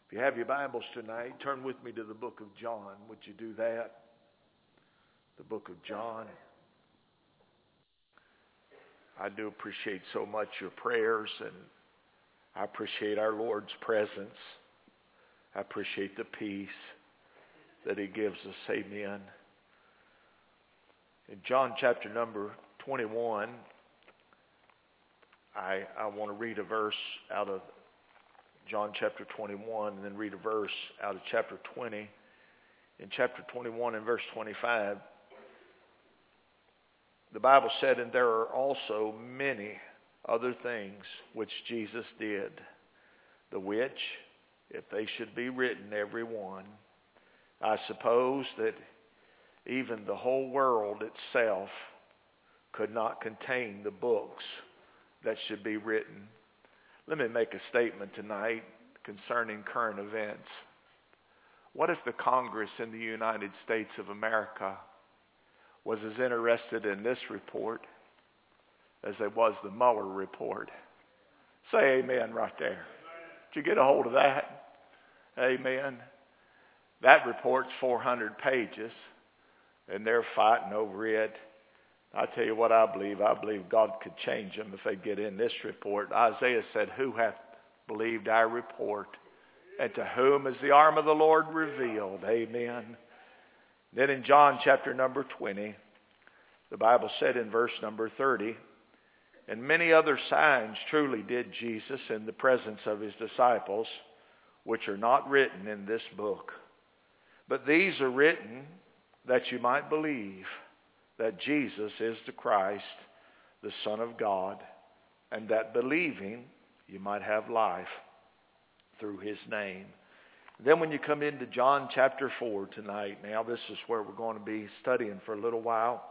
If you have your Bibles tonight, turn with me to the book of John. Would you do that? The book of John. I do appreciate so much your prayers, and I appreciate our Lord's presence. I appreciate the peace that He gives us. Amen. In John chapter number 21, I want to read a verse out of John chapter 21 and then read a verse out of chapter 20. In chapter 21 and verse 25, the Bible said, "And there are also many other things which Jesus did, the which, if they should be written, every one, I suppose that even the whole world itself could not contain the books that should be written." Let me make a statement tonight concerning current events. What if the Congress in the United States of America was as interested in this report as it was the Mueller report? Say amen right there. Did you get a hold of that? Amen. That report's 400 pages, and they're fighting over it. I tell you what I believe. I believe God could change them if they get in this report. Isaiah said, "Who hath believed our report? And to whom is the arm of the Lord revealed?" Amen. Then in John chapter number 20, the Bible said in verse number 30, "And many other signs truly did Jesus in the presence of His disciples, which are not written in this book. But these are written that you might believe that Jesus is the Christ, the Son of God, and that believing you might have life through His name." Then when you come into John chapter 4 tonight, now this is where we're going to be studying for a little while.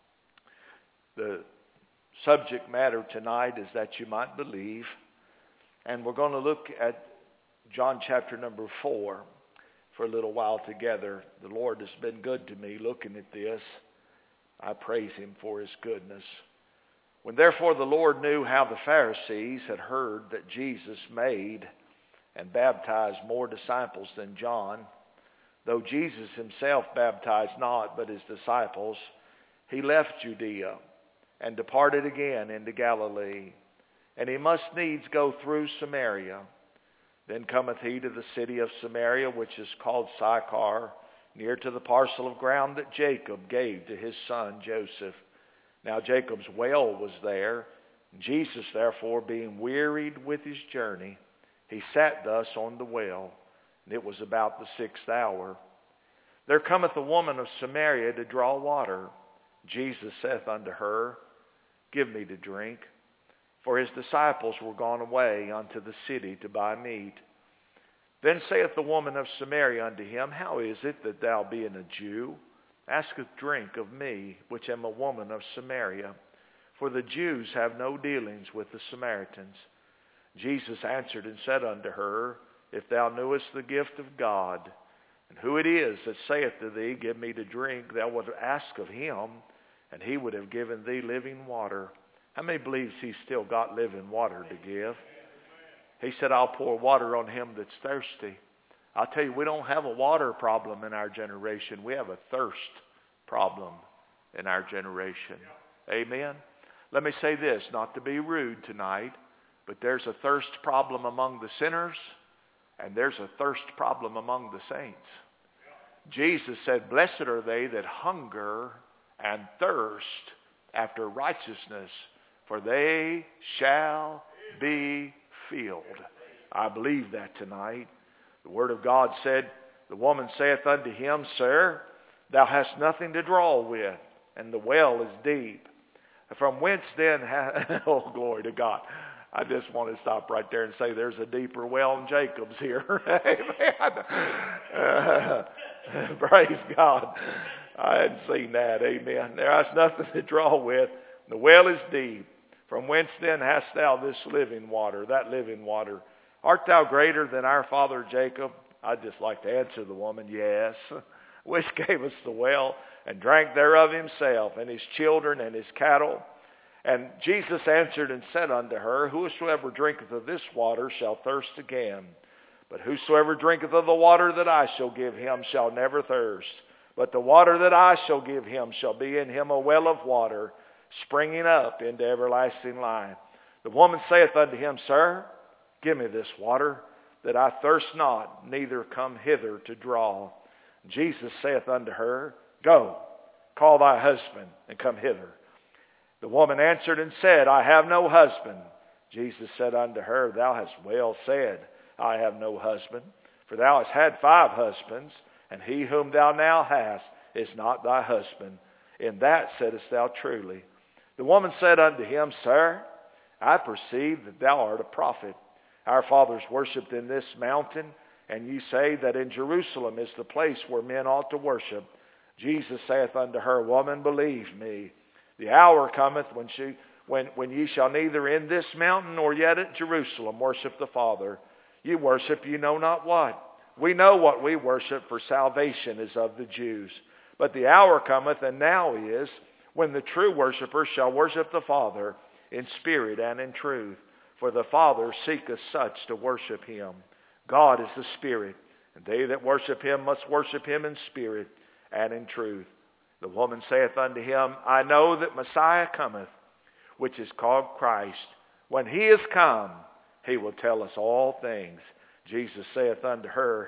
The subject matter tonight is that you might believe. And we're going to look at John chapter number 4 for a little while together. The Lord has been good to me looking at this. I praise Him for His goodness. "When therefore the Lord knew how the Pharisees had heard that Jesus made and baptized more disciples than John, though Jesus Himself baptized not, but His disciples, He left Judea and departed again into Galilee. And He must needs go through Samaria. Then cometh He to the city of Samaria, which is called Sychar, near to the parcel of ground that Jacob gave to his son Joseph. Now Jacob's well was there. Jesus therefore, being wearied with His journey, He sat thus on the well, and it was about the 6th hour. There cometh a woman of Samaria to draw water. Jesus saith unto her, Give me to drink. For His disciples were gone away unto the city to buy meat. Then saith the woman of Samaria unto Him, How is it that thou, being a Jew, askest drink of me, which am a woman of Samaria? For the Jews have no dealings with the Samaritans. Jesus answered and said unto her, If thou knewest the gift of God, and who it is that saith to thee, Give me to drink, thou wouldst ask of Him, and He would have given thee living water. How many believes He's still got living water to give? He said, I'll pour water on him that's thirsty. I'll tell you, we don't have a water problem in our generation. We have a thirst problem in our generation. Amen. Let me say this, not to be rude tonight, but there's a thirst problem among the sinners, and there's a thirst problem among the saints. Jesus said, Blessed are they that hunger and thirst after righteousness, for they shall be filled. I believe that tonight. The Word of God said, The woman saith unto Him, Sir, thou hast nothing to draw with, and the well is deep. From whence then, oh glory to God. I just want to stop right there and say there's a deeper well than Jacob's here. Amen. Praise God. I hadn't seen that. Amen. There is nothing to draw with. The well is deep. From whence then hast thou this living water, that living water? Art thou greater than our father Jacob? I'd just like to answer the woman, yes. Which gave us the well, and drank thereof himself, and his children, and his cattle. And Jesus answered and said unto her, Whosoever drinketh of this water shall thirst again. But whosoever drinketh of the water that I shall give him shall never thirst. But the water that I shall give him shall be in him a well of water, springing up into everlasting life. The woman saith unto him, Sir, give me this water, that I thirst not, neither come hither to draw. Jesus saith unto her, Go, call thy husband, and come hither. The woman answered and said, I have no husband. Jesus said unto her, Thou hast well said, I have no husband. For thou hast had 5 husbands, and he whom thou now hast is not thy husband. In that saidst thou truly. The woman said unto him, Sir, I perceive that thou art a prophet. Our fathers worshipped in this mountain, and ye say that in Jerusalem is the place where men ought to worship. Jesus saith unto her, Woman, believe me, the hour cometh when ye shall neither in this mountain nor yet at Jerusalem worship the Father. Ye worship ye know not what. We know what we worship, for salvation is of the Jews. But the hour cometh, and now is, when the true worshippers shall worship the Father in spirit and in truth. For the Father seeketh such to worship him. God is the Spirit, and they that worship him must worship him in spirit and in truth. The woman saith unto him, I know that Messiah cometh, which is called Christ. When he is come, he will tell us all things. Jesus saith unto her,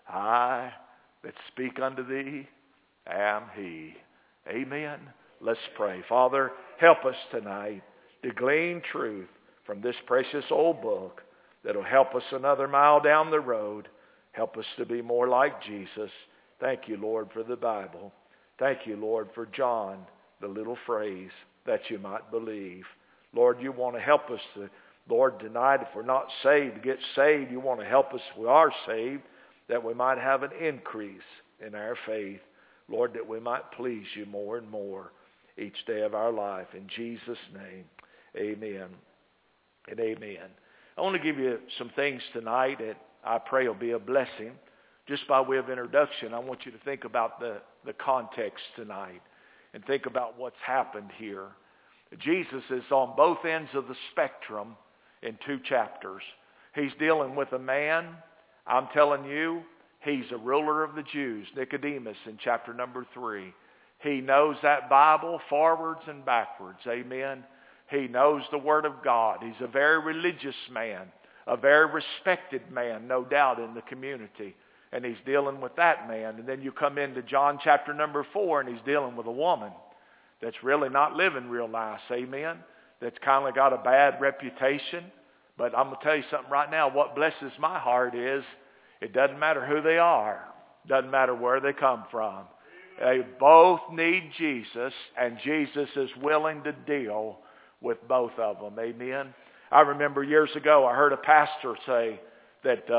I that speak unto thee am he. Amen. Let's pray. Father, help us tonight to glean truth from this precious old book that'll help us another mile down the road. Help us to be more like Jesus. Thank you, Lord, for the Bible. Thank you, Lord, for John, the little phrase, that you might believe. Lord, you want to help us to, Lord, tonight, if we're not saved, to get saved, you want to help us if we are saved, that we might have an increase in our faith. Lord, that we might please you more and more each day of our life. In Jesus' name, amen and amen. I want to give you some things tonight that I pray will be a blessing. Just by way of introduction, I want you to think about the context tonight and think about what's happened here. Jesus is on both ends of the spectrum in 2 chapters. He's dealing with a man, I'm telling you, he's a ruler of the Jews, Nicodemus, in chapter number 3. He knows that Bible forwards and backwards. Amen. He knows the Word of God. He's a very religious man, a very respected man, no doubt, in the community. And he's dealing with that man. And then you come into John chapter number 4, and he's dealing with a woman that's really not living real nice. Amen. That's kind of got a bad reputation. But I'm going to tell you something right now. What blesses my heart is it doesn't matter who they are. Doesn't matter where they come from. They both need Jesus, and Jesus is willing to deal with both of them. Amen. I remember years ago I heard a pastor say that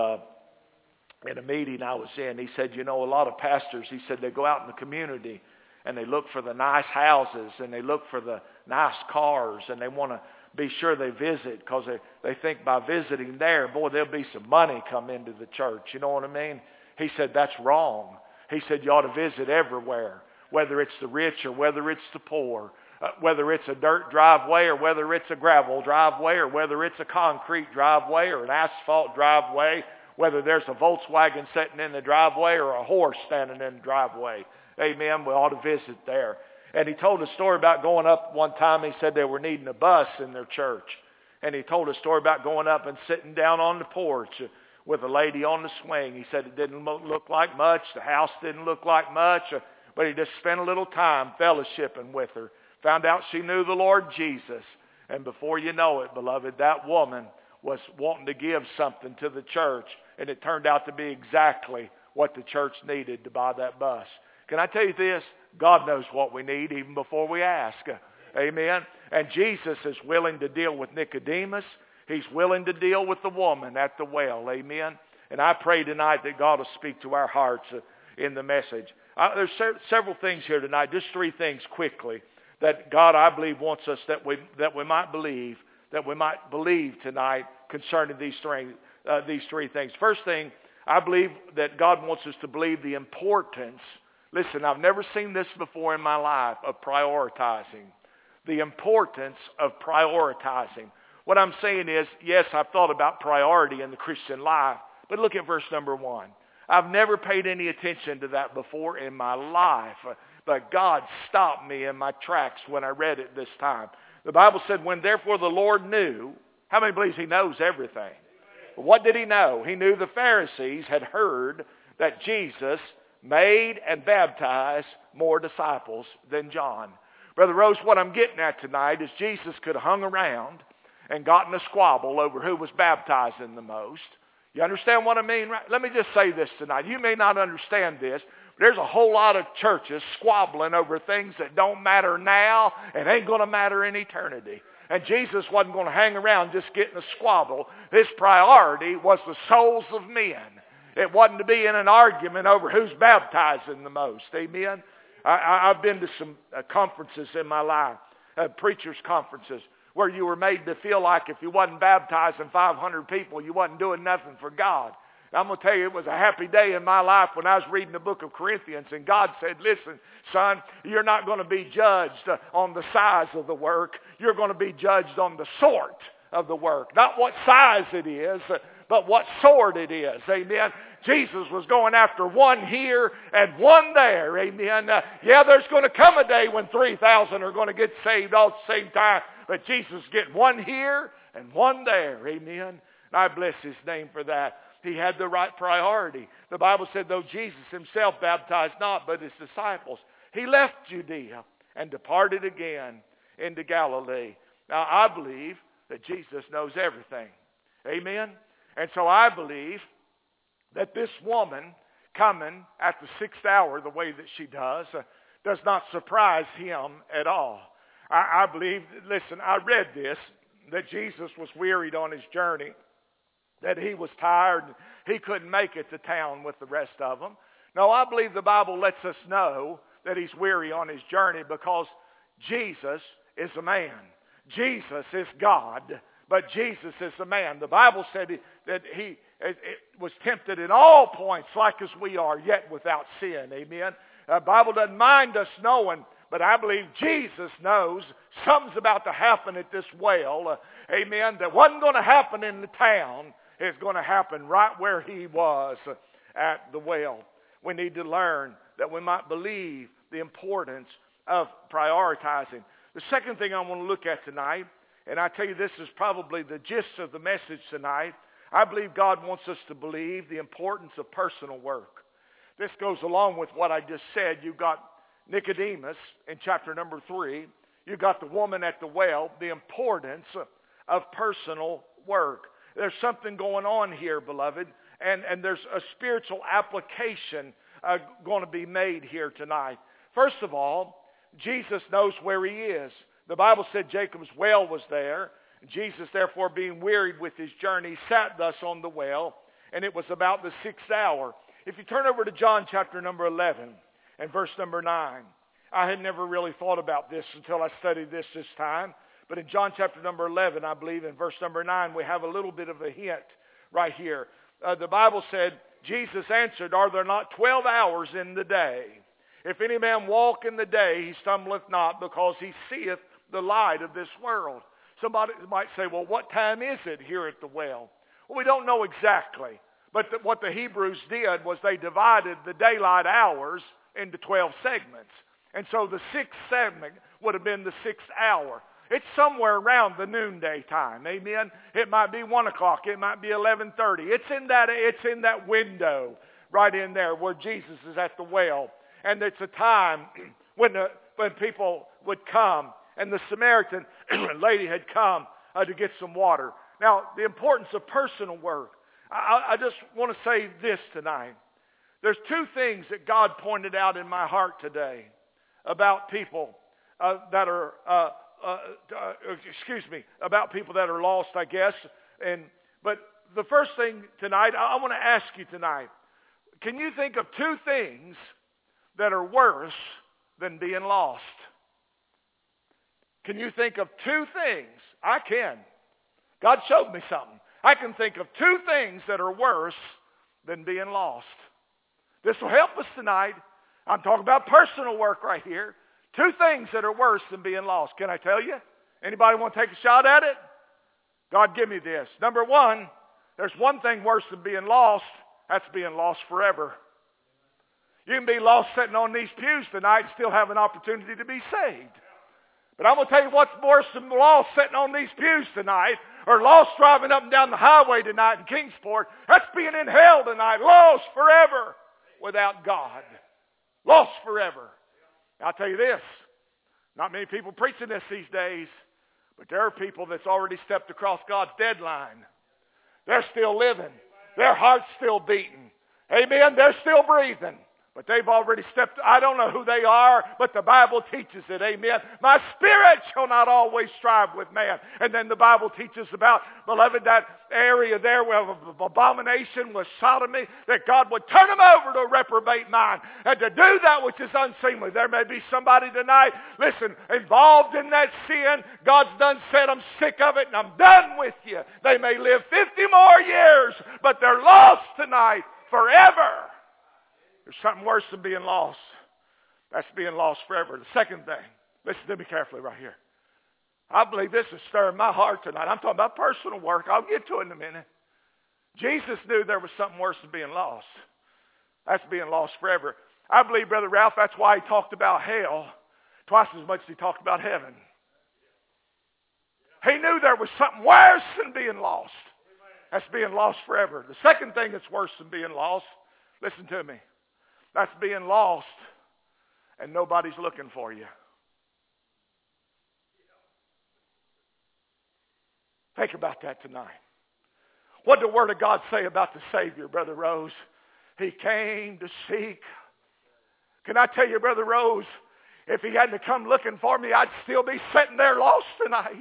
in a meeting I was in, he said, you know, a lot of pastors, he said, they go out in the community and they look for the nice houses and they look for the nice cars and they want to be sure they visit because they think by visiting there, boy, there'll be some money come into the church. You know what I mean? He said, that's wrong. He said, you ought to visit everywhere, whether it's the rich or whether it's the poor, whether it's a dirt driveway or whether it's a gravel driveway or whether it's a concrete driveway or an asphalt driveway, whether there's a Volkswagen sitting in the driveway or a horse standing in the driveway. Amen. We ought to visit there. And he told a story about going up one time. He said they were needing a bus in their church. And he told a story about going up and sitting down on the porch with a lady on the swing. He said it didn't look like much. The house didn't look like much. But he just spent a little time fellowshipping with her. Found out she knew the Lord Jesus. And before you know it, beloved, that woman was wanting to give something to the church. And it turned out to be exactly what the church needed to buy that bus. Can I tell you this? God knows what we need even before we ask. Amen. And Jesus is willing to deal with Nicodemus. He's willing to deal with the woman at the well. Amen. And I pray tonight that God will speak to our hearts in the message. There's several things here tonight, just 3 things quickly, that God, I believe, wants us that we might believe tonight concerning these 3 things. First thing, I believe that God wants us to believe the importance. Listen, I've never seen this before in my life, of prioritizing. The importance of prioritizing. What I'm saying is, yes, I've thought about priority in the Christian life, But look at verse number 1. I've never paid any attention to that before in my life. But God stopped me in my tracks when I read it this time. The Bible said, when therefore the Lord knew, how many believes he knows everything? But what did he know? He knew the Pharisees had heard that Jesus made and baptized more disciples than John. Brother Rose, what I'm getting at tonight is Jesus could have hung around and gotten a squabble over who was baptizing the most. You understand what I mean? Right? Let me just say this tonight. You may not understand this, but there's a whole lot of churches squabbling over things that don't matter now and ain't going to matter in eternity. And Jesus wasn't going to hang around just getting a squabble. His priority was the souls of men. It wasn't to be in an argument over who's baptizing the most. Amen? I've been to some conferences in my life, preachers' conferences, where you were made to feel like if you wasn't baptizing 500 people, you wasn't doing nothing for God. And I'm going to tell you, it was a happy day in my life when I was reading the book of Corinthians, and God said, listen, son, you're not going to be judged on the size of the work. You're going to be judged on the sort of the work. Not what size it is, but what sort it is. Amen. Jesus was going after one here and one there. Amen. Yeah, there's going to come a day when 3,000 are going to get saved all at the same time. But Jesus get one here and one there. Amen. And I bless his name for that. He had the right priority. The Bible said, though Jesus himself baptized not, but his disciples, he left Judea and departed again into Galilee. Now, I believe that Jesus knows everything. Amen. And so I believe that this woman coming at the 6th hour the way that she does not surprise him at all. I believe, listen, I read this, that Jesus was wearied on his journey, that he was tired, he couldn't make it to town with the rest of them. No, I believe the Bible lets us know that he's weary on his journey because Jesus is a man. Jesus is God, but Jesus is a man. The Bible said that he was tempted in all points like as we are, yet without sin. Amen. The Bible doesn't mind us knowing, but I believe Jesus knows something's about to happen at this well. Amen. That wasn't going to happen in the town. It's going to happen right where he was at the well. We need to learn that we might believe the importance of prioritizing. The second thing I want to look at tonight, and I tell you this is probably the gist of the message tonight, I believe God wants us to believe the importance of personal work. This goes along with what I just said. You've got Nicodemus in chapter number 3. You've got the woman at the well, the importance of personal work. There's something going on here, beloved, and there's a spiritual application going to be made here tonight. First of all, Jesus knows where he is. The Bible said Jacob's well was there. Jesus, therefore, being wearied with his journey, sat thus on the well, and it was about the 6th hour. If you turn over to John chapter number 11 and verse number 9, I had never really thought about this until I studied this time. But in John chapter number 11, I believe in verse number 9, we have a little bit of a hint right here. The Bible said, Jesus answered, are there not 12 hours in the day? If any man walk in the day, he stumbleth not, because he seeth the light of this world. Somebody might say, well, what time is it here at the well? Well, we don't know exactly. But what the Hebrews did was they divided the daylight hours into 12 segments. And so the 6th segment would have been the 6th hour. It's somewhere around the noonday time. Amen. It might be 1 o'clock. It might be 11:30. It's in that window right in there where Jesus is at the well. And it's a time when people would come, and the Samaritan lady had come to get some water. Now, the importance of personal work. I just want to say this tonight. There's 2 things that God pointed out in my heart today about people that are, about people that are lost, I guess. But the first thing tonight, I want to ask you tonight, can you think of 2 things that are worse than being lost? Can you think of 2 things? I can. God showed me something. I can think of 2 things that are worse than being lost. This will help us tonight. I'm talking about personal work right here. 2 things that are worse than being lost. Can I tell you? Anybody want to take a shot at it? God, give me this. Number 1, There's one thing worse than being lost. That's being lost forever. You can be lost sitting on these pews tonight and still have an opportunity to be saved. But I'm going to tell you what's worse than lost sitting on these pews tonight, or lost driving up and down the highway tonight in Kingsport. That's being in hell tonight, lost forever without God. Lost forever. I'll tell you this, not many people preaching this these days, but there are people that's already stepped across God's deadline. They're still living. Their heart's still beating. Amen? They're still breathing. But they've already stepped. I don't know who they are, but the Bible teaches it. Amen. My spirit shall not always strive with man. And then the Bible teaches about, beloved, that area there of abomination was sodomy, that God would turn them over to a reprobate mind and to do that which is unseemly. There may be somebody tonight, listen, involved in that sin. God's done said, I'm sick of it and I'm done with you. They may live 50 more years, but they're lost tonight forever. There's something worse than being lost. That's being lost forever. The second thing, listen to me carefully right here. I believe this is stirring my heart tonight. I'm talking about personal work. I'll get to it in a minute. Jesus knew there was something worse than being lost. That's being lost forever. I believe, Brother Ralph, that's why he talked about hell twice as much as he talked about heaven. He knew there was something worse than being lost. That's being lost forever. The second thing that's worse than being lost, listen to me. That's being lost and nobody's looking for you. Think about that tonight. What did the Word of God say about the Savior, Brother Rose? He came to seek. Can I tell you, Brother Rose, if he hadn't come looking for me, I'd still be sitting there lost tonight.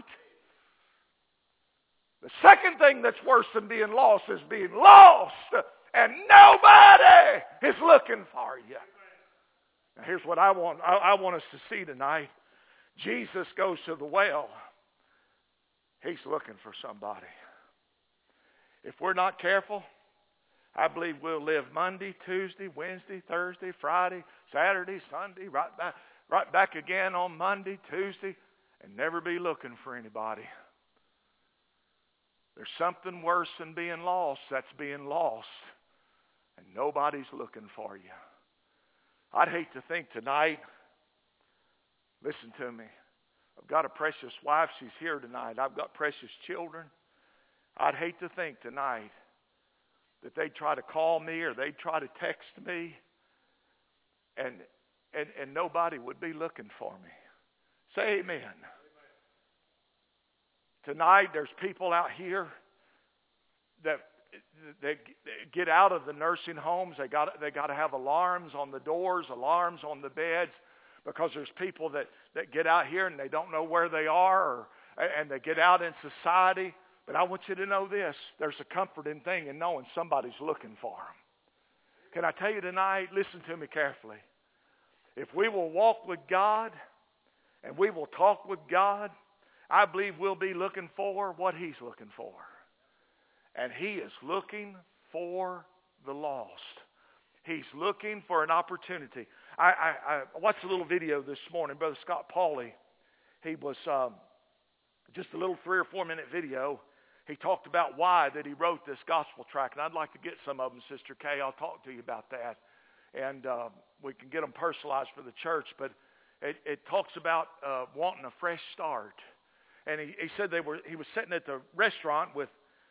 The second thing that's worse than being lost is being lost and nobody is looking for you. Now here's what I want us to see tonight. Jesus goes to the well. He's looking for somebody. If we're not careful, I believe we'll live Monday, Tuesday, Wednesday, Thursday, Friday, Saturday, Sunday, right back again on Monday, Tuesday, and never be looking for anybody. There's something worse than being lost. That's being lost. And nobody's looking for you. I'd hate to think tonight, listen to me, I've got a precious wife, she's here tonight. I've got precious children. I'd hate to think tonight that they'd try to call me or they'd try to text me and nobody would be looking for me. Say amen. Tonight there's people out here that get out of the nursing homes. They got to have alarms on the doors, alarms on the beds, because there's people that get out here and they don't know where they are, and they get out in society. But I want you to know this. There's a comforting thing in knowing somebody's looking for them. Can I tell you tonight, listen to me carefully. If we will walk with God and we will talk with God, I believe we'll be looking for what He's looking for. And He is looking for the lost. He's looking for an opportunity. I watched a little video this morning. Brother Scott Pauley, he was just a little 3 or 4 minute video. He talked about why that he wrote this gospel tract. And I'd like to get some of them, Sister Kay. I'll talk to you about that. And we can get them personalized for the church. But it talks about wanting a fresh start. And he said he was sitting at the restaurant with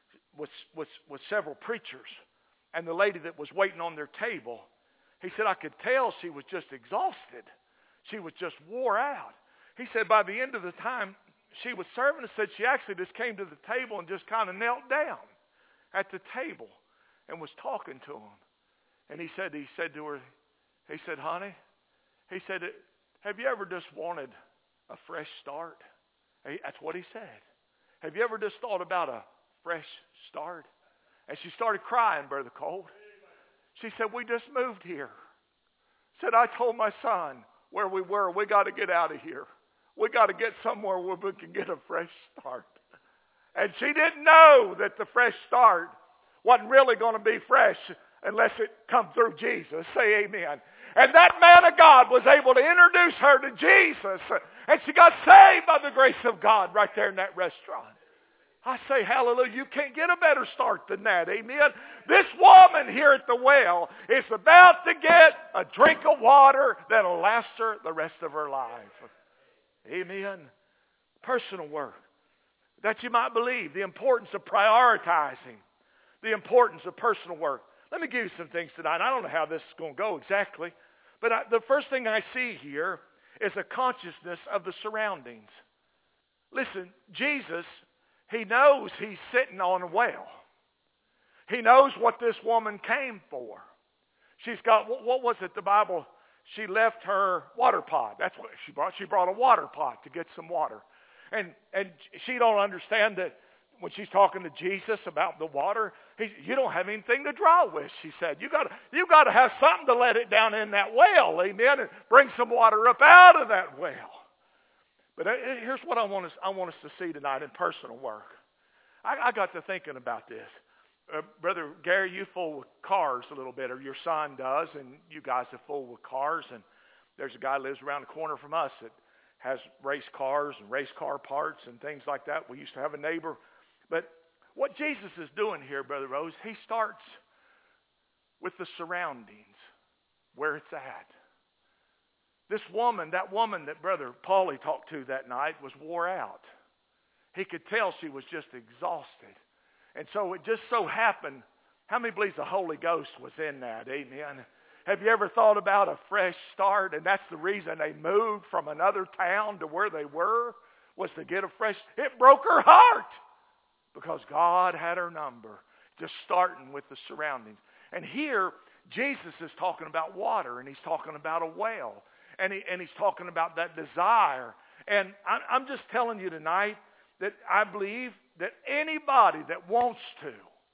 several preachers, and the lady that was waiting on their table, he said, I could tell she was just exhausted. She was just wore out. He said by the end of the time she was serving, he said she actually just came to the table and just kind of knelt down at the table and was talking to him. And he said to her, he said, honey, he said, have you ever just wanted a fresh start? That's what he said. Have you ever just thought about a fresh start? And she started crying, Brother Colt. She said, we just moved here. Said, I told my son where we were, we got to get out of here. We got to get somewhere where we can get a fresh start. And she didn't know that the fresh start wasn't really going to be fresh unless it come through Jesus. Say amen. And that man of God was able to introduce her to Jesus. And she got saved by the grace of God right there in that restaurant. I say hallelujah. You can't get a better start than that. Amen. This woman here at the well is about to get a drink of water that'll last her the rest of her life. Amen. Personal work. That you might believe the importance of prioritizing. The importance of personal work. Let me give you some things tonight. I don't know how this is going to go exactly. But the first thing I see here is a consciousness of the surroundings. Listen, Jesus, He knows He's sitting on a well. He knows what this woman came for. She's got, what was it, the Bible? She left her water pot. That's what she brought. She brought a water pot to get some water. And she don't understand that when she's talking to Jesus about the water, you don't have anything to draw with, she said. You got to have something to let it down in that well, amen, and bring some water up out of that well. But here's what I want us to see tonight in personal work. I got to thinking about this. Brother Gary, you fool with cars a little bit, or your son does, and you guys are full with cars. And there's a guy who lives around the corner from us that has race cars and race car parts and things like that. We used to have a neighbor. But what Jesus is doing here, Brother Rose, He starts with the surroundings, where it's at. This woman, that woman that Brother Paulie talked to that night, was wore out. He could tell she was just exhausted. And so it just so happened, how many believes the Holy Ghost was in that? Amen. Have you ever thought about a fresh start? And that's the reason they moved from another town to where they were, was to get a fresh. It broke her heart because God had her number, just starting with the surroundings. And here, Jesus is talking about water, and He's talking about a well, and He's talking about that desire. And I'm just telling you tonight that I believe that anybody that wants to,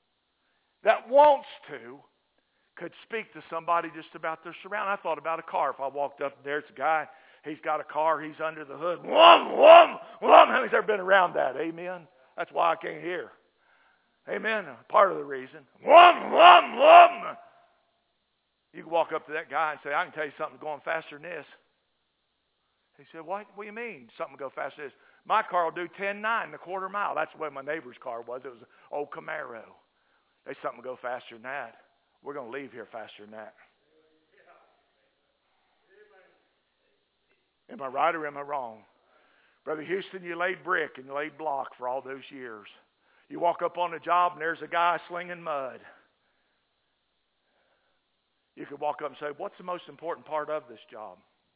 could speak to somebody just about their surroundings. I thought about a car. If I walked up and there's a guy, he's got a car, he's under the hood. Whom, whom, whum. How many's ever been around that? Amen. That's why I can't hear. Amen. Part of the reason. Whum, whum, whum. You can walk up to that guy and say, I can tell you something going faster than this. He said, what do you mean something go faster than this? My car will do 10.9 in a quarter mile. That's the way my neighbor's car was. It was an old Camaro. There's something go faster than that. We're going to leave here faster than that. Am I right or am I wrong? Brother Houston, you laid brick and you laid block for all those years. You walk up on a job and there's a guy slinging mud. You could walk up and say, what's the most important part of this job?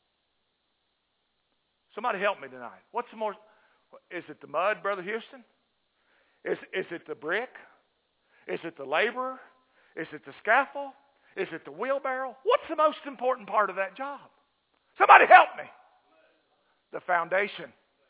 Somebody help me tonight. What's the most... Is it the mud, Brother Houston? Is it the brick? Is it the laborer? Is it the scaffold? Is it the wheelbarrow? What's the most important part of that job? Somebody help me. The foundation.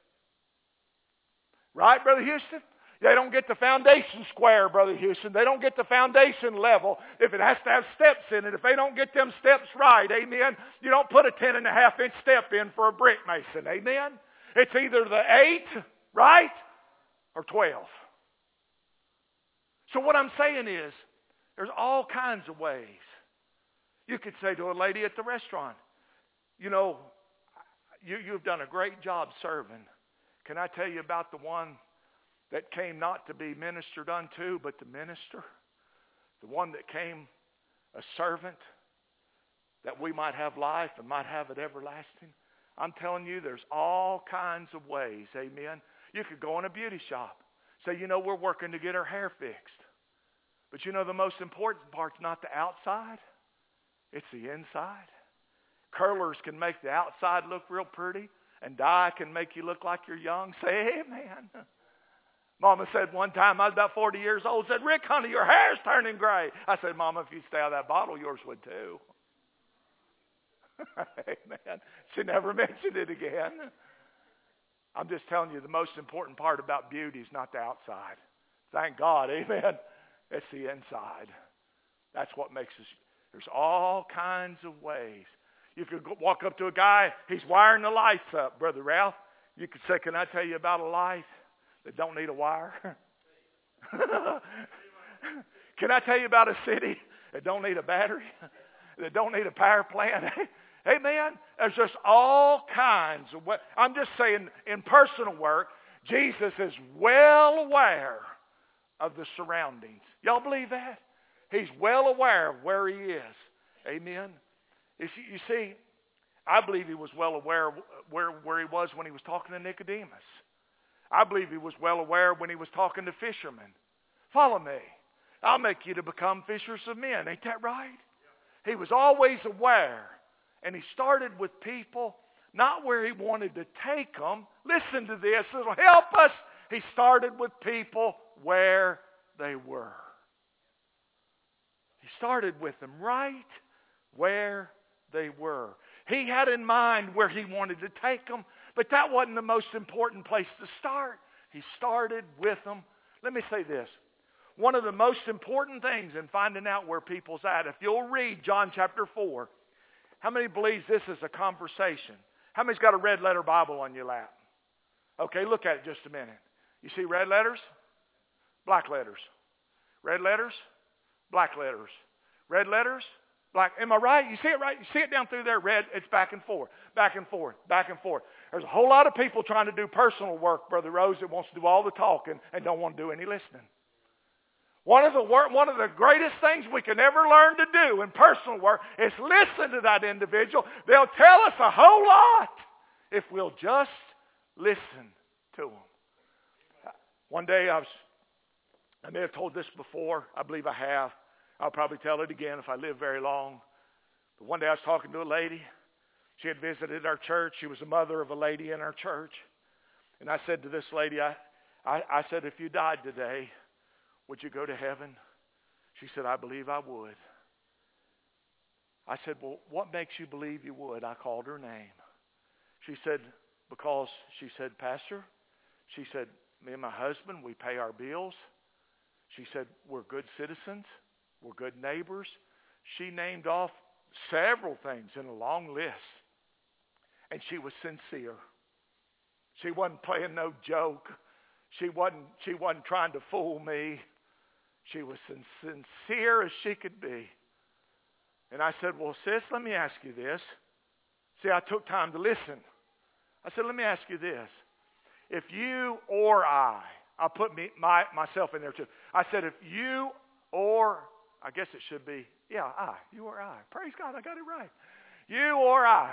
Right, Brother Houston? They don't get the foundation square, Brother Houston. They don't get the foundation level if it has to have steps in it. If they don't get them steps right, amen, you don't put a 10.5-inch step in for a brick mason, amen? It's either the 8, right, or 12. So what I'm saying is, there's all kinds of ways. You could say to a lady at the restaurant, you know, you've done a great job serving. Can I tell you about the one that came not to be ministered unto, but to minister? The one that came a servant, that we might have life and might have it everlasting. I'm telling you, there's all kinds of ways, amen. You could go in a beauty shop. Say, you know, we're working to get our hair fixed. But you know, the most important part's not the outside. It's the inside. Curlers can make the outside look real pretty, and dye can make you look like you're young. Say amen. Mama said one time, I was about 40 years old, said, Rick, honey, your hair's turning gray. I said, Mama, if you stay out of that bottle, yours would too. Amen. She never mentioned it again. I'm just telling you, the most important part about beauty is not the outside. Thank God, amen. It's the inside. That's what makes us. There's all kinds of ways. You could walk up to a guy, he's wiring the lights up, Brother Ralph. You could say, can I tell you about a light that don't need a wire? Can I tell you about a city that don't need a battery? That don't need a power plant? Amen? There's just all kinds of ways. I'm just saying, in personal work, Jesus is well aware of the surroundings. Y'all believe that? He's well aware of where he is. Amen. You see, I believe he was well aware of where he was when he was talking to Nicodemus. I believe he was well aware when he was talking to fishermen. Follow me. I'll make you to become fishers of men. Ain't that right? He was always aware. And he started with people, not where he wanted to take them. Listen to this. It'll help us. He started with people where they were. He started with them right where they were. He had in mind where he wanted to take them, but that wasn't the most important place to start. He started with them. Let me say this. One of the most important things in finding out where people's at, if you'll read John chapter 4, how many believes this is a conversation? How many's got a red letter Bible on your lap? Okay, look at it just a minute. You see red letters? Black letters. Red letters? Black letters. Red letters? Black. Am I right? You see it right? You see it down through there? Red. It's back and forth. Back and forth. Back and forth. There's a whole lot of people trying to do personal work, Brother Rose, that wants to do all the talking and don't want to do any listening. One of the greatest things we can ever learn to do in personal work is listen to that individual. They'll tell us a whole lot if we'll just listen to them. One day I may have told this before. I believe I have. I'll probably tell it again if I live very long. But one day I was talking to a lady. She had visited our church. She was the mother of a lady in our church. And I said to this lady, I said, if you died today, would you go to heaven? She said, I believe I would. I said, well, what makes you believe you would? I called her name. She said, because, she said, Pastor, she said, me and my husband, we pay our bills. She said, we're good citizens. We're good neighbors. She named off several things in a long list. And she was sincere. She wasn't playing no joke. She wasn't trying to fool me. She was sincere as she could be. And I said, well, sis, let me ask you this. See, I took time to listen. I said, let me ask you this. If you or I'll put myself in there too. I said, if you or, I guess it should be, you or I. Praise God, I got it right. You or I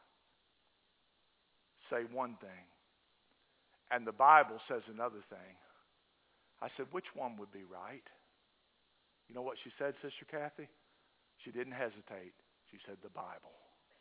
say one thing, and the Bible says another thing. I said, which one would be right? You know what she said, Sister Kathy? She didn't hesitate. She said, the Bible.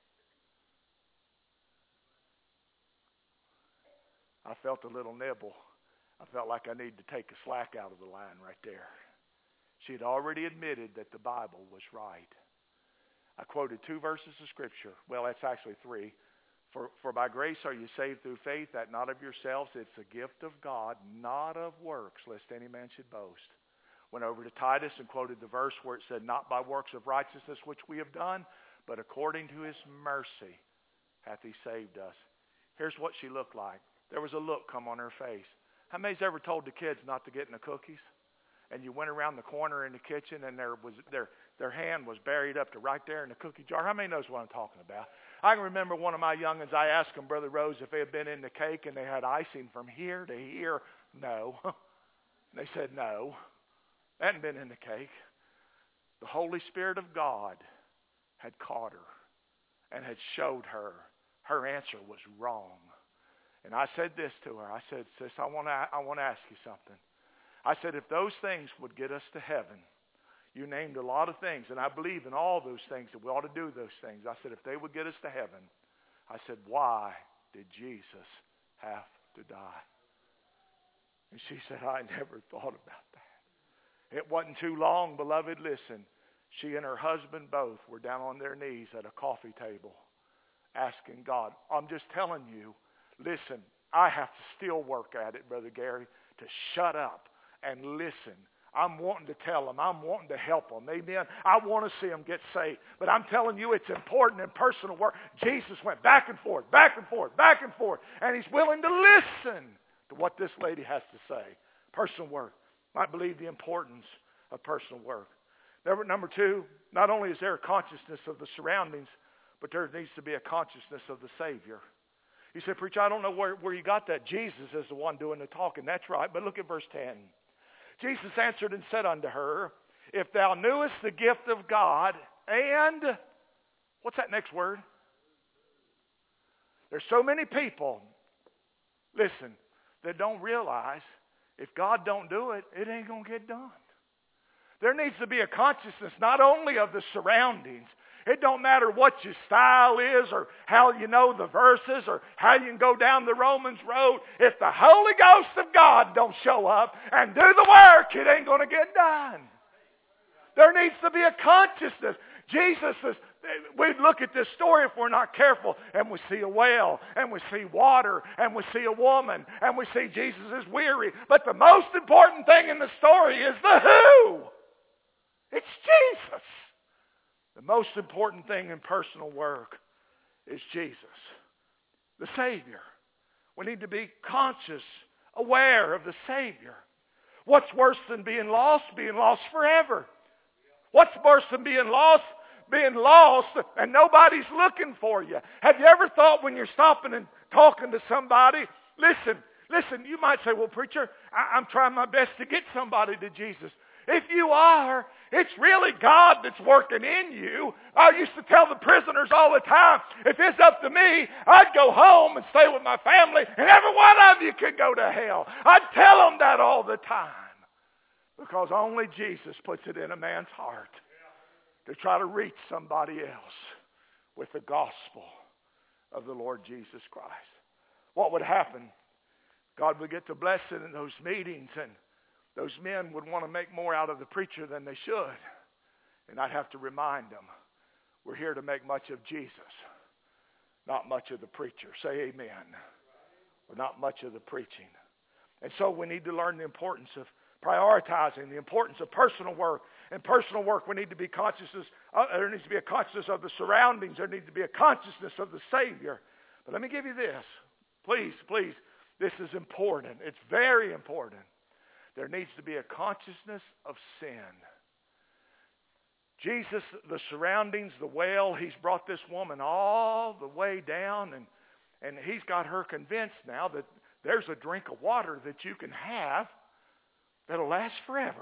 I felt a little nibble. I felt like I needed to take a slack out of the line right there. She had already admitted that the Bible was right. I quoted 2 verses of Scripture. Well, that's actually 3. For by grace are you saved through faith, that not of yourselves. It's a gift of God, not of works, lest any man should boast. Went over to Titus and quoted the verse where it said, not by works of righteousness which we have done, but according to his mercy hath he saved us. Here's what she looked like. There was a look come on her face. How many's ever told the kids not to get in the cookies? And you went around the corner in the kitchen and their hand was buried up to right there in the cookie jar. How many knows what I'm talking about? I can remember one of my young'uns, I asked them, Brother Rose, if they had been in the cake and they had icing from here to here. No. They said no. They hadn't been in the cake. The Holy Spirit of God had caught her and had showed her her answer was wrong. And I said this to her. I said, sis, I want to ask you something. I said, if those things would get us to heaven, you named a lot of things, and I believe in all those things, that we ought to do those things. I said, if they would get us to heaven, I said, why did Jesus have to die? And she said, I never thought about that. It wasn't too long, beloved, listen. She and her husband both were down on their knees at a coffee table asking God. I'm just telling you, listen, I have to still work at it, Brother Gary, to shut up and listen. I'm wanting to tell them. I'm wanting to help them. Amen. I want to see them get saved. But I'm telling you, it's important in personal work. Jesus went back and forth, back and forth, back and forth. And he's willing to listen to what this lady has to say. Personal work. I believe the importance of personal work. Number 2, not only is there a consciousness of the surroundings, but there needs to be a consciousness of the Savior. You say, preacher, I don't know where you got that. Jesus is the one doing the talking. That's right. But look at verse 10. Jesus answered and said unto her, if thou knewest the gift of God and, what's that next word? There's so many people, listen, that don't realize if God don't do it, it ain't going to get done. There needs to be a consciousness not only of the surroundings. It don't matter what your style is or how you know the verses or how you can go down the Romans road. If the Holy Ghost of God don't show up and do the work, it ain't going to get done. There needs to be a consciousness. We look at this story if we're not careful, and we see a well, and we see water, and we see a woman, and we see Jesus is weary. But the most important thing in the story is the who. It's Jesus. The most important thing in personal work is Jesus, the Savior. We need to be conscious, aware of the Savior. What's worse than being lost? Being lost forever. What's worse than being lost? Being lost and nobody's looking for you. Have you ever thought when you're stopping and talking to somebody, listen, you might say, well, preacher, I'm trying my best to get somebody to Jesus. If you are, it's really God that's working in you. I used to tell the prisoners all the time, if it's up to me, I'd go home and stay with my family, and every one of you could go to hell. I'd tell them that all the time. Because only Jesus puts it in a man's heart to try to reach somebody else with the gospel of the Lord Jesus Christ. What would happen? God would get to bless it in those meetings, and those men would want to make more out of the preacher than they should. And I'd have to remind them, we're here to make much of Jesus, not much of the preacher. Say amen. But not much of the preaching. And so we need to learn the importance of prioritizing, the importance of personal work. In personal work, we need to be conscious. There needs to be a consciousness of the surroundings. There needs to be a consciousness of the Savior. But let me give you this. Please, this is important. It's very important. There needs to be a consciousness of sin. Jesus, the surroundings, the well, he's brought this woman all the way down, and he's got her convinced now that there's a drink of water that you can have that'll last forever.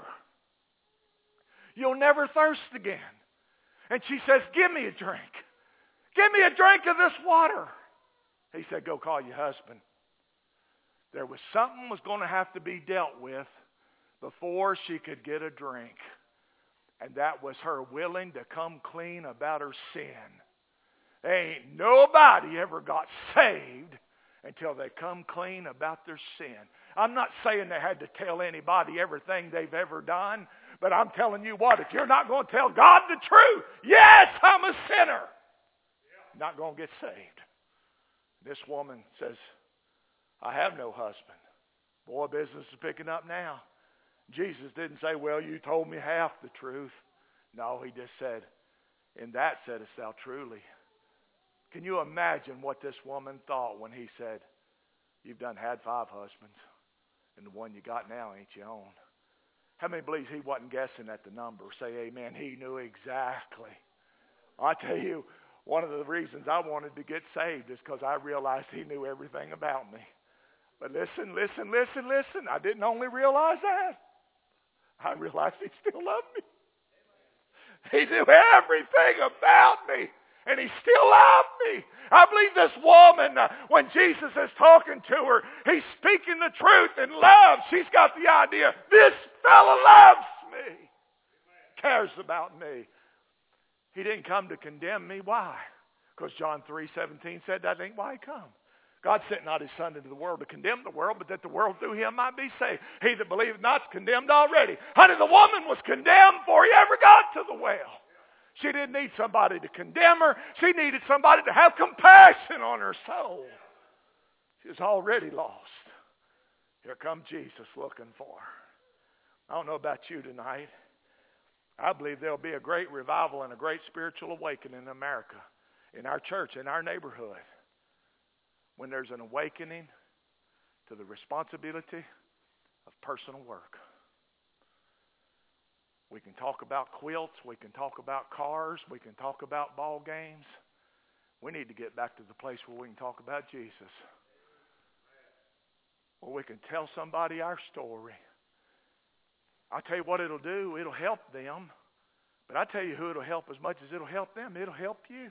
You'll never thirst again. And she says, give me a drink. Give me a drink of this water. He said, go call your husband. There was something was going to have to be dealt with before she could get a drink. And that was her willing to come clean about her sin. Ain't nobody ever got saved until they come clean about their sin. I'm not saying they had to tell anybody everything they've ever done, but I'm telling you what, if you're not going to tell God the truth, yes, I'm a sinner, you're not going to get saved. This woman says, I have no husband. Boy, business is picking up now. Jesus didn't say, well, you told me half the truth. No, he just said, in that saidest thou truly. Can you imagine what this woman thought when he said, you've done had 5 husbands, and the one you got now ain't your own? How many believes he wasn't guessing at the number? Say amen. He knew exactly. I tell you, one of the reasons I wanted to get saved is because I realized he knew everything about me. But listen. I didn't only realize that. I realized he still loved me. He knew everything about me. And he still loved me. I believe this woman, when Jesus is talking to her, he's speaking the truth in love. She's got the idea, this fella loves me. Cares about me. He didn't come to condemn me. Why? Because John 3:17 said that ain't why he come. God sent not his Son into the world to condemn the world, but that the world through him might be saved. He that believeth not is condemned already. Honey, the woman was condemned before he ever got to the well. She didn't need somebody to condemn her. She needed somebody to have compassion on her soul. She was already lost. Here comes Jesus looking for her. I don't know about you tonight. I believe there'll be a great revival and a great spiritual awakening in America, in our church, in our neighborhood, when there's an awakening to the responsibility of personal work. We can talk about quilts. We can talk about cars. We can talk about ball games. We need to get back to the place where we can talk about Jesus. Where we can tell somebody our story. I'll tell you what it'll do. It'll help them. But I tell you who it'll help as much as it'll help them. It'll help you.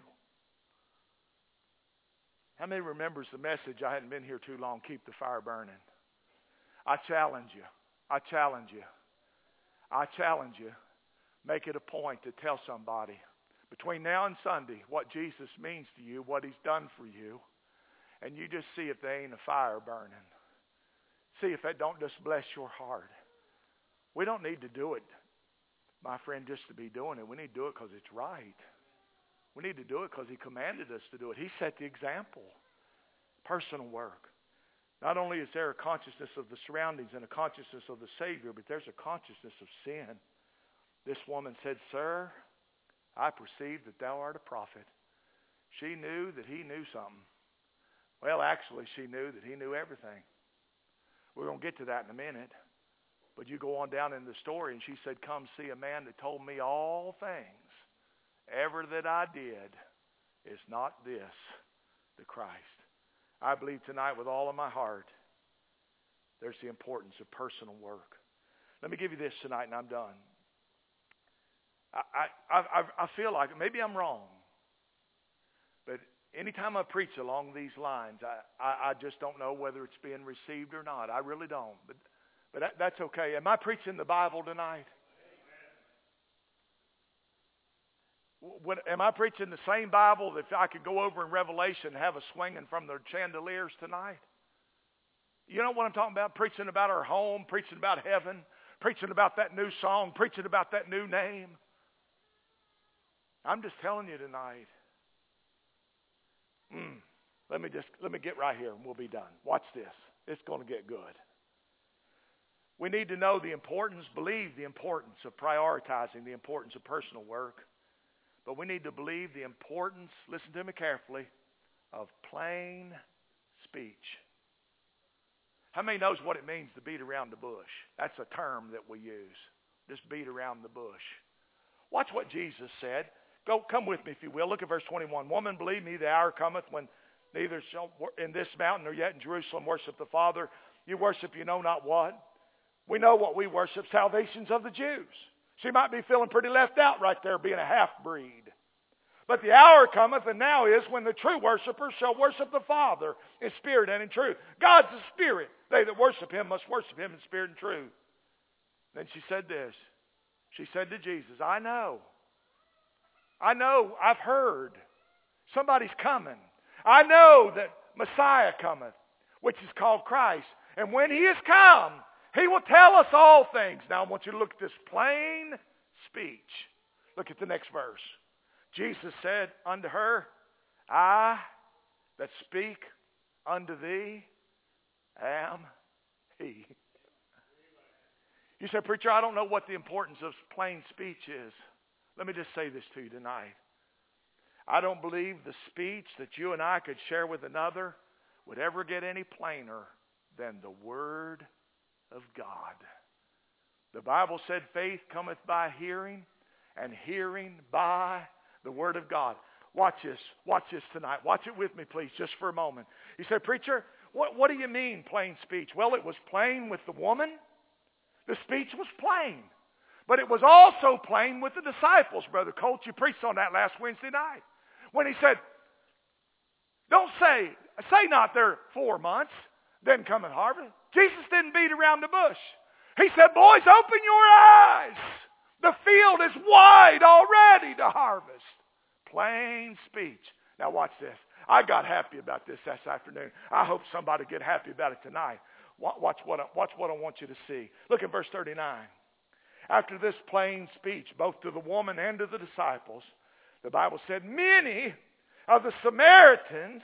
How many remembers the message? I hadn't been here too long. Keep the fire burning. I challenge you. I challenge you. I challenge you. Make it a point to tell somebody between now and Sunday what Jesus means to you, what he's done for you, and you just see if there ain't a fire burning. See if that don't just bless your heart. We don't need to do it, my friend, just to be doing it. We need to do it because it's right. We need to do it because he commanded us to do it. He set the example. Personal work. Not only is there a consciousness of the surroundings and a consciousness of the Savior, but there's a consciousness of sin. This woman said, "Sir, I perceive that thou art a prophet." She knew that he knew something. Well, actually, she knew that he knew everything. We're going to get to that in a minute. But you go on down in the story, and she said, "Come see a man that told me all things. Ever that I did, is not this the Christ?" I believe tonight with all of my heart, there's the importance of personal work. Let me give you this tonight, and I'm done. I feel like, maybe I'm wrong, but anytime I preach along these lines, I just don't know whether it's being received or not. I really don't. But that's okay. Am I preaching the Bible tonight? Am I preaching the same Bible that I could go over in Revelation and have a swinging from the chandeliers tonight? You know what I'm talking about? Preaching about our home, preaching about heaven, preaching about that new song, preaching about that new name. I'm just telling you tonight. Let me get right here and we'll be done. Watch this. It's going to get good. We need to know the importance, believe the importance of prioritizing the importance of personal work. But we need to believe the importance, listen to me carefully, of plain speech. How many knows what it means to beat around the bush? That's a term that we use. Just beat around the bush. Watch what Jesus said. Come with me if you will. Look at verse 21. "Woman, believe me, the hour cometh when neither shall in this mountain nor yet in Jerusalem worship the Father. You worship you know not what." We know what we worship, salvations of the Jews. She might be feeling pretty left out right there, being a half-breed. "But the hour cometh, and now is, when the true worshipers shall worship the Father in spirit and in truth." God's a spirit. They that worship him must worship him in spirit and truth. Then she said this. She said to Jesus, I know, I've heard. Somebody's coming. I know that Messiah cometh, which is called Christ. And when he is come, he will tell us all things. Now I want you to look at this plain speech. Look at the next verse. Jesus said unto her, "I that speak unto thee am he." You say, "Preacher, I don't know what the importance of plain speech is." Let me just say this to you tonight. I don't believe the speech that you and I could share with another would ever get any plainer than the Word of God. The Bible said faith cometh by hearing, and hearing by the Word of God. Watch this tonight. Watch it with me, please, just for a moment. You say, "Preacher, what do you mean plain speech?" Well, it was plain with the woman. The speech was plain. But it was also plain with the disciples. Brother Colt, you preached on that last Wednesday night. When he said, don't say not there 4 months, then come and harvest. Jesus didn't beat around the bush. He said, "Boys, open your eyes. The field is wide already to harvest." Plain speech. Now watch this. I got happy about this afternoon. I hope somebody get happy about it tonight. Watch what I want you to see. Look at verse 39. After this plain speech, both to the woman and to the disciples, the Bible said, many of the Samaritans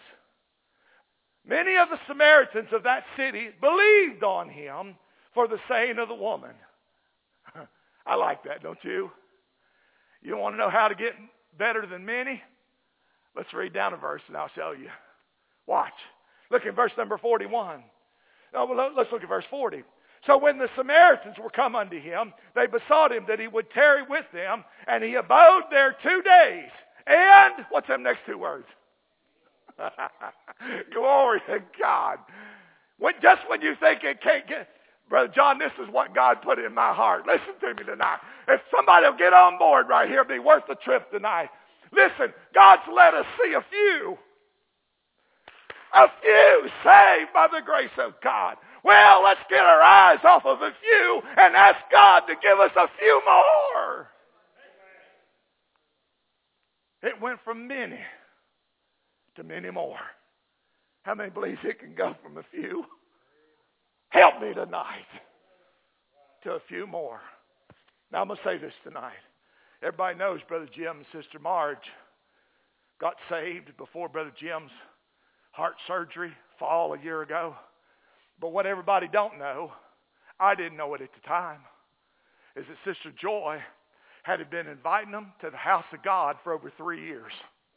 of that city believed on him for the saying of the woman. I like that, don't you? You want to know how to get better than many? Let's read down a verse and I'll show you. Watch. Look at verse number 41. Let's look at verse 40. "So when the Samaritans were come unto him, they besought him that he would tarry with them, and he abode there 2 days. And," what's them next two words? Glory to God. Just when you think it can't get... Brother John, this is what God put in my heart. Listen to me tonight. If somebody will get on board right here, it'll be worth the trip tonight. Listen, God's let us see a few saved by the grace of God. Well, let's get our eyes off of a few and ask God to give us a few more. It went from many to many more. How many believes it can go from a few? Help me tonight to a few more. Now I'm going to say this tonight. Everybody knows Brother Jim and Sister Marge got saved before Brother Jim's heart surgery fall a year ago. But what everybody don't know, I didn't know it at the time, is that Sister Joy had been inviting them to the house of God for over 3 years.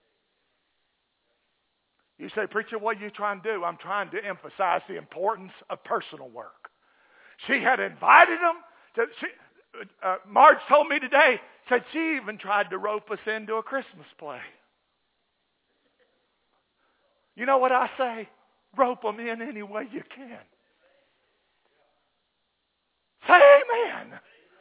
You say, preacher, what are you trying to do? I'm trying to emphasize the importance of personal work. She had invited them to... Marge told me today, said she even tried to rope us into a Christmas play. You know what I say? Rope them in any way you can. Say amen.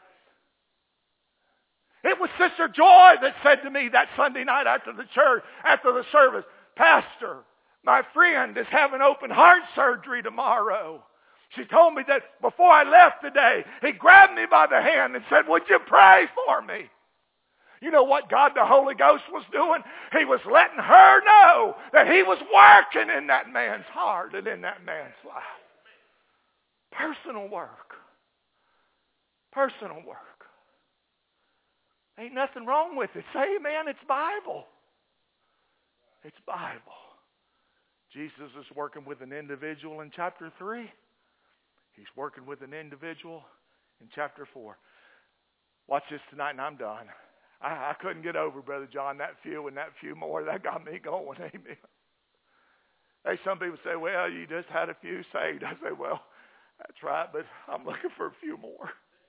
It was Sister Joy that said to me that Sunday night after the service, Pastor, my friend is having open heart surgery tomorrow. She told me that before I left today, he grabbed me by the hand and said, would you pray for me? You know what God the Holy Ghost was doing? He was letting her know that he was working in that man's heart and in that man's life. Personal work. Personal work. Ain't nothing wrong with it. Say amen, it's Bible. It's Bible. Jesus is working with an individual in chapter 3. He's working with an individual in chapter 4. Watch this tonight and I'm done. I couldn't get over, Brother John, that few and that few more. That got me going. Amen. Hey, some people say, well, you just had a few saved. I say, well, that's right, but I'm looking for a few more.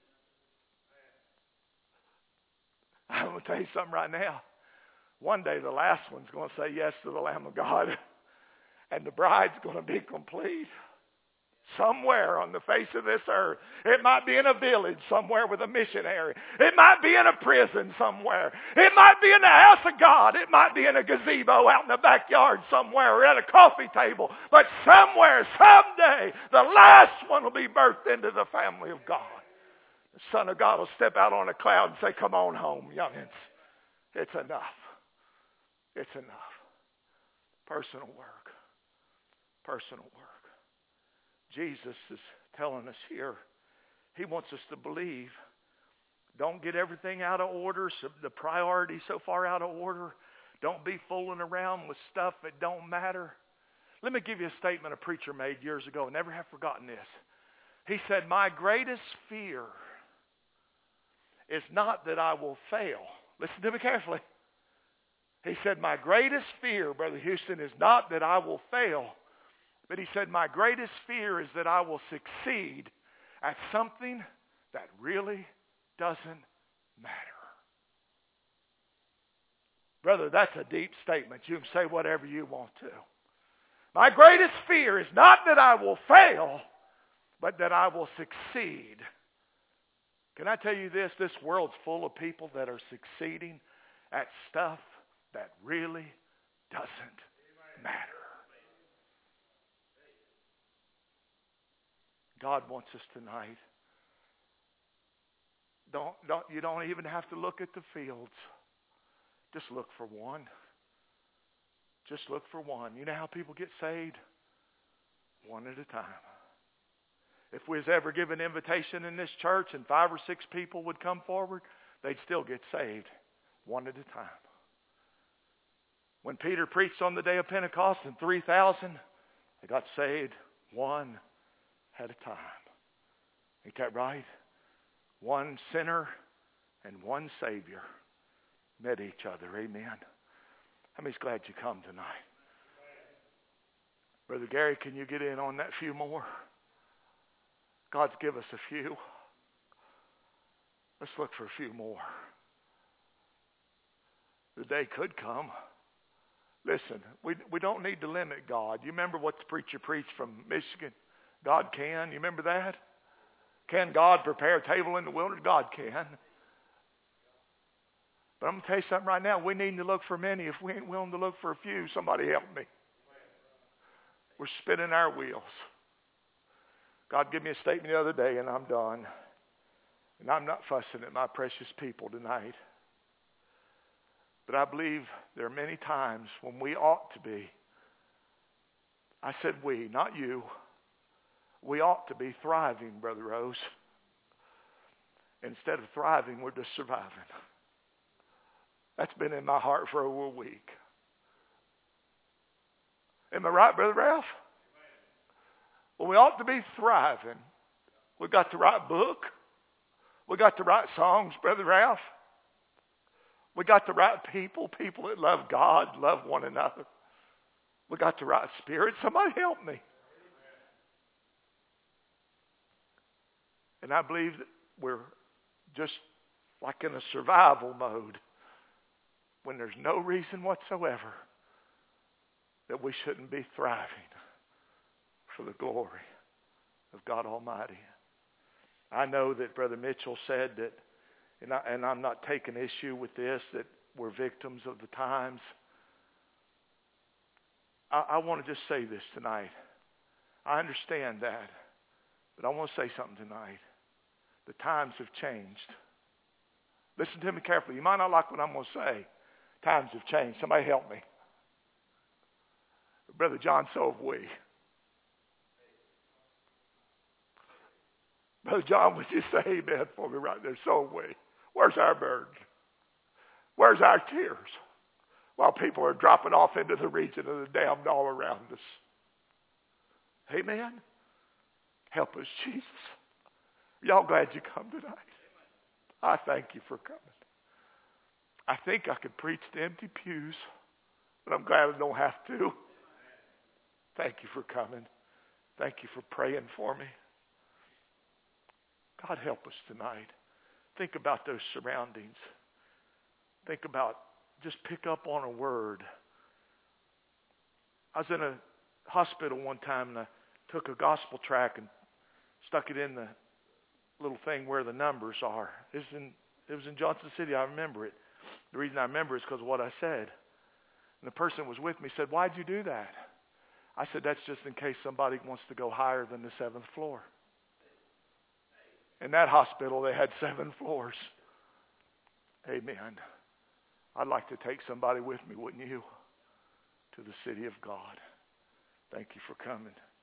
I'm going to tell you something right now. One day the last one's going to say yes to the Lamb of God. And the bride's going to be complete. Somewhere on the face of this earth. It might be in a village somewhere with a missionary. It might be in a prison somewhere. It might be in the house of God. It might be in a gazebo out in the backyard somewhere or at a coffee table. But somewhere, someday, the last one will be birthed into the family of God. The Son of God will step out on a cloud and say, come on home, youngins. It's enough. It's enough. Personal work. Personal work. Jesus is telling us here, he wants us to believe. Don't get everything out of order, so the priorities so far out of order. Don't be fooling around with stuff that don't matter. Let me give you a statement a preacher made years ago. Never have forgotten this. He said, my greatest fear is not that I will fail. Listen to me carefully. He said, my greatest fear, Brother Houston, is not that I will fail. But he said, my greatest fear is that I will succeed at something that really doesn't matter. Brother, that's a deep statement. You can say whatever you want to. My greatest fear is not that I will fail, but that I will succeed. Can I tell you this? This world's full of people that are succeeding at stuff that really doesn't matter. God wants us tonight. You don't even have to look at the fields. Just look for one. Just look for one. You know how people get saved? One at a time. If we was ever given an invitation in this church and 5 or 6 people would come forward, they'd still get saved. One at a time. When Peter preached on the day of Pentecost and 3,000, they got saved one at a time. Ain't that right? One sinner and one Savior met each other. Amen. How many's glad you come tonight? Brother Gary, can you get in on that few more? God's give us a few. Let's look for a few more. The day could come Listen, we don't need to limit God. You remember what the preacher preached from Michigan? God can. You remember that? Can God prepare a table in the wilderness? God can. But I'm going to tell you something right now. We need to look for many. If we ain't willing to look for a few, somebody help me. We're spinning our wheels. God gave me a statement the other day, and I'm done. And I'm not fussing at my precious people tonight. But I believe there are many times when we ought to be. I said we, not you. We ought to be thriving, Brother Rose. Instead of thriving, we're just surviving. That's been in my heart for over a week. Am I right, Brother Ralph? Well, we ought to be thriving. We've got to write a book. We've got to write songs, Brother Ralph. We got to write people that love God, love one another. We got to write spirit. Somebody help me. And I believe that we're just like in a survival mode when there's no reason whatsoever that we shouldn't be thriving for the glory of God Almighty. I know that Brother Mitchell said that, and I'm not taking issue with this, that we're victims of the times. I want to just say this tonight. I understand that, but I want to say something tonight. The times have changed. Listen to me carefully. You might not like what I'm going to say. Times have changed. Somebody help me. Brother John, so have we. Brother John, would you say amen for me right there? So have we. Where's our burden? Where's our tears? While people are dropping off into the region of the damned all around us. Amen? Help us, Jesus. Y'all glad you come tonight? I thank you for coming. I think I could preach to empty pews, but I'm glad I don't have to. Thank you for coming. Thank you for praying for me. God help us tonight. Think about those surroundings. Think about, just pick up on a word. I was in a hospital one time and I took a gospel tract and stuck it in the little thing where the numbers are. It was in Johnson City. I remember it. The reason I remember it is because of what I said. And the person that was with me said, "Why'd you do that?" I said, "That's just in case somebody wants to go higher than the 7th floor." In that hospital, they had 7 floors. Amen. I'd like to take somebody with me, wouldn't you, to the city of God. Thank you for coming.